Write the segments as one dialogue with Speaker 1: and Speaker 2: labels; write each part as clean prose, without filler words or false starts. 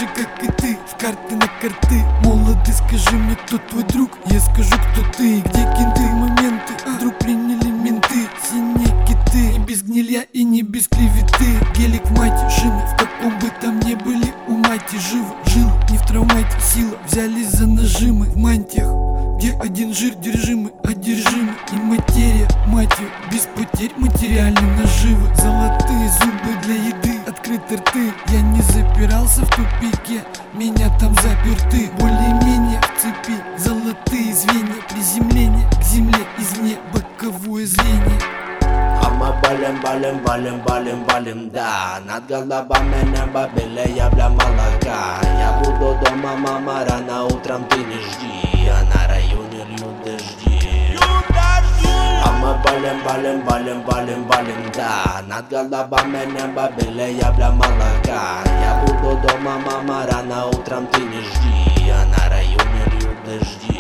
Speaker 1: же, как и ты, в карты на карты. Молодый, скажи мне, кто твой друг, я скажу, кто ты. И где кенты моменты, вдруг приняли менты. Синие киты, не без гнилья и не без клеветы. Гелик в мате, шины, в каком бы там не были у мати. Живо, жил, не в травмате, сила, взялись за нажимы в мантиях, где один жир держимый, одержимый. И материя, мать ее, без потерь материальной наживы. Золотые зубы для еды, открыты рты. Я не запирался в тупике, меня там заперты. Более-менее в цепи, золотые звенья. Приземление к земле, извне боковое зрение.
Speaker 2: А мы балим, да. Над головами небо белее бля молока. Я буду дома, мама, рано утром ты не жди. А на районе льют дожди. А мы балим, да. Над головами небо белее бля молока. Я буду дома, мама, рано утром ты не жди. А на районе льют дожди.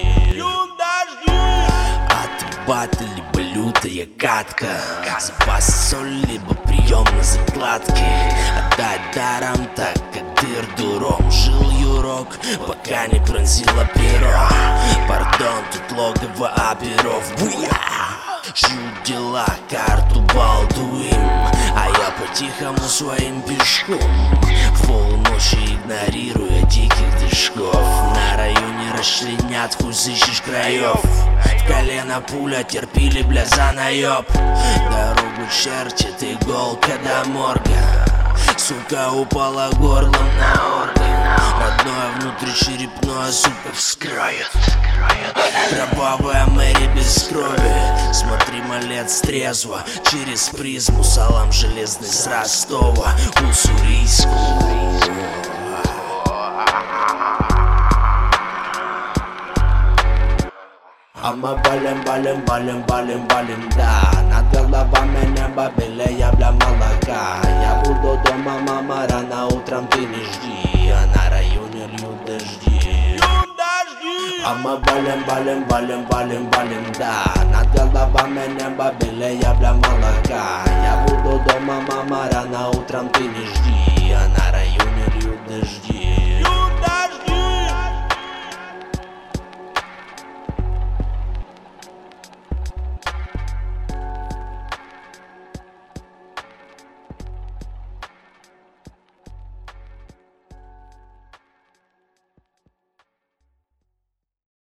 Speaker 2: Батл либо лютая катка, запас соль либо прием на закладке. Отдать даром так, как дыр дуром. Жил юрок, пока не пронзило перо. Пардон, тут логово оперов. Буя! Ждут дела, карту балдуем, а я по-тихому своим пешком. В полуночи игнорируя диких движков. На районе расчленят, хуй сыщешь краев. В колено пуля, терпили, бля, за наеб. Дорогу чертит иголка до морга. Сука упала горлом на орган. Родное внутричерепное, сука, вскроет. Кровавая Мэри без крови. Смотри, малец, трезво. Через призму салам железный с Ростова. Уссурийску. А мы балим, да. Над головами небо белее бля молока. Я буду дома, мама, рано утром ты не жди. А на районе льют дожди. А мы балим, да. Над головами небо белее бля молока. Я буду дома, мама, рано утром ты не жди. А на